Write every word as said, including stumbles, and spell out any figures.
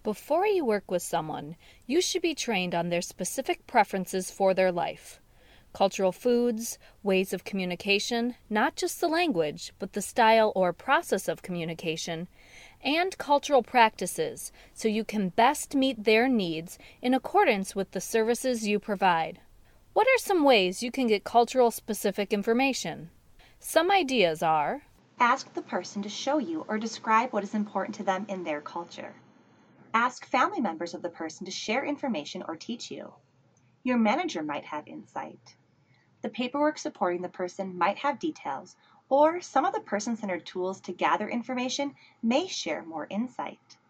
Before you work with someone, you should be trained on their specific preferences for their life. Cultural foods, ways of communication, not just the language, but the style or process of communication, and cultural practices, so you can best meet their needs in accordance with the services you provide. What are some ways you can get cultural specific information? Some ideas are: ask the person to show you or describe what is important to them in their culture. Ask family members of the person to share information or teach you. Your manager might have insight. The paperwork supporting the person might have details, or some of the person-centered tools to gather information may share more insight.